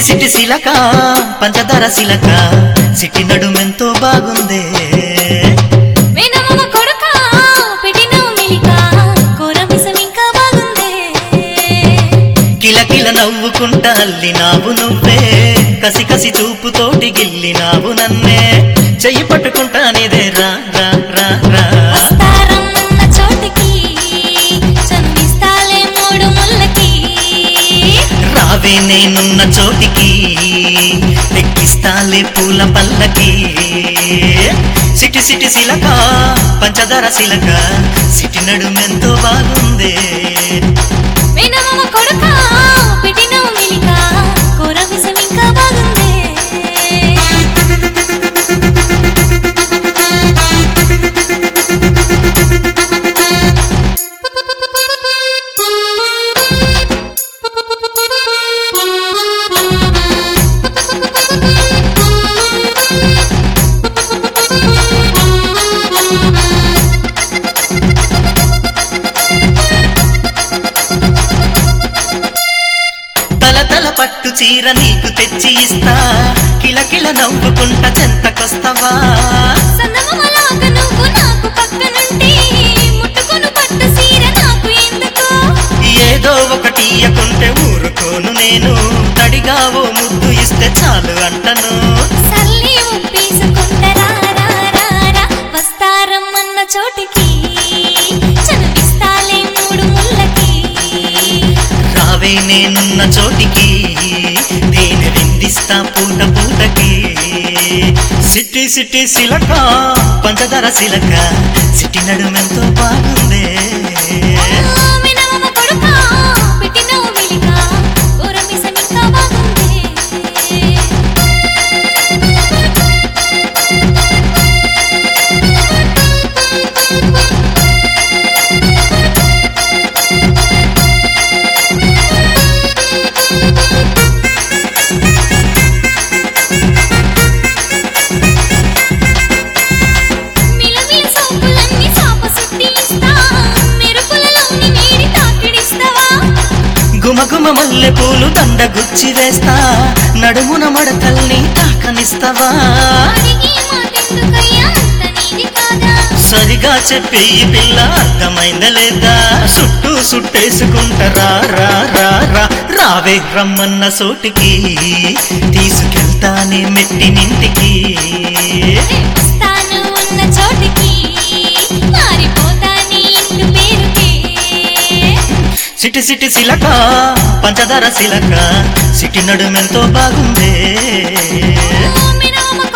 city సిలక పంచదార సిలక city నడుమెంతో బాగుందే వేనమమ కొడక పెట్టినవు మిలిక కోరమిసం ఇంకా బాగుందే కిల కిల నవ్వుకుంటా అల్లినావు నువ్వే కసి కసి చూపుతోటి గిల్లినావు నన్నే చెయ్యి పట్టుకుంటానేదే రా రా రా రా వస్తారమ్మన్న చోటికి చందిస్తాలే మూడు ముళ్ళకి రావే నేనున్న చోటికి ఎక్కిస్తాలే పూల పల్లకి సిటి సిటి సిలక పంచదార సిలక సిటి నడుమెంతో బాగుందే వేనమమ కొడక పెట్టినవు మిలిక కోరమిసం ఇంకా బాగుందే తల తల పట్టు చీర నీకు తెచ్చి ఇస్తా కిల కిల నవ్వుకుంటా చెంతకొస్తావా సందమమలాగా నువ్వు నాకు పక్కనుంటే ముట్టుకొను పట్టు సీర నాకు ఎందుకు ఏదో ఒకటి ఇయ్యకుంటే ఊరుకోను నేను తడిగా ఓ ముద్దు ఇస్తే చాలు అంటను సల్లి ఒప్పేసుకుంటరా రా రా రా వస్తారమ్మన్న చోటికి చదివిస్తాలే మూడు ముళ్ళకి రావే నేనున్న చోటికి నేను విందిస్తా పూట పూటకి సిట్టి సిట్టి సిలక పంచదార సిలక సిట్టి నడుమెంతో బాగుందే వినమమ కొడుకా పెట్టినవు మిలిక కోరమిసం ఇంకా బాగుందే మిలమిల సోపులన్నీ చాప సుట్టి ఇస్తా మెరుపులలోని వేడి తాకిడిస్తావా గుమగుమ మల్లె పూలు దండ గుచ్చి వేస్తా నడుమున మడతల్ని తాకనిస్తావా అడిగి మాటెందుకయ్యా అంత నీది కాదా సరిగా చెప్పి ఈ పిల్ల అర్థమైందా లేదా చుట్టూ సుట్టేసుకుంటారా రా రా రా రావే రమ్మన్న సోటికి తీసుకెళ్తానే మెట్టినింటికి వస్తాను ఉన్న చోటికి మారిపోతా నీ ఇంటి పేరుకే సిటి సిటి సిలక పంచదార సిలక సిటి నడుమెంతో బాగుందే మినమమ